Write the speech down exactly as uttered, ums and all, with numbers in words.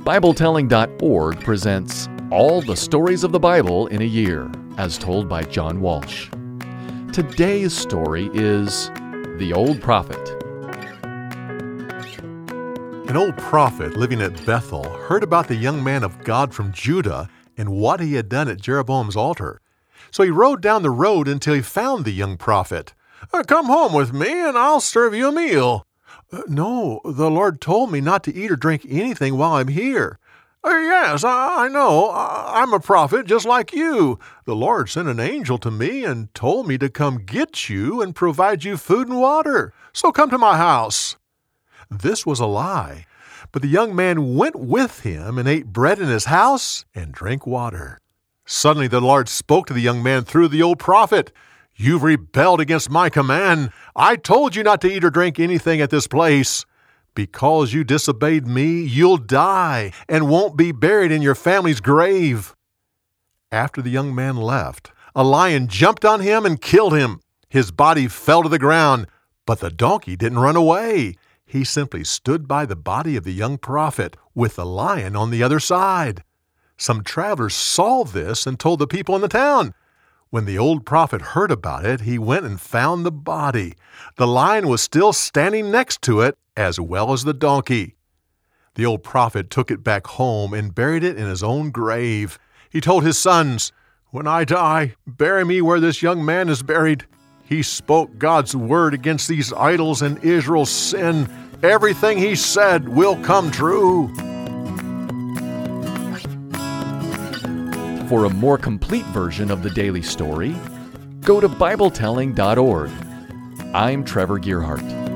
Bible Telling dot org presents All the Stories of the Bible in a Year, as told by John Walsh. Today's story is The Old Prophet. An old prophet living at Bethel heard about the young man of God from Judah and what he had done at Jeroboam's altar. So he rode down the road until he found the young prophet. Uh, Come home with me and I'll serve you a meal. Uh, no, the Lord told me not to eat or drink anything while I'm here. Uh, yes, I, I know. I, I'm a prophet just like you. The Lord sent an angel to me and told me to come get you and provide you food and water. So come to my house. This was a lie, but the young man went with him and ate bread in his house and drank water. Suddenly the Lord spoke to the young man through the old prophet. You've rebelled against my command. I told you not to eat or drink anything at this place. Because you disobeyed me, you'll die and won't be buried in your family's grave. After the young man left, a lion jumped on him and killed him. His body fell to the ground, but the donkey didn't run away. He simply stood by the body of the young prophet with the lion on the other side. Some travelers saw this and told the people in the town. When the old prophet heard about it, he went and found the body. The lion was still standing next to it, as well as the donkey. The old prophet took it back home and buried it in his own grave. He told his sons, When I die, bury me where this young man is buried. He spoke God's word against these idols and Israel's sin. Everything he said will come true. For a more complete version of the daily story, go to Bible Telling dot org. I'm Trevor Gearhart.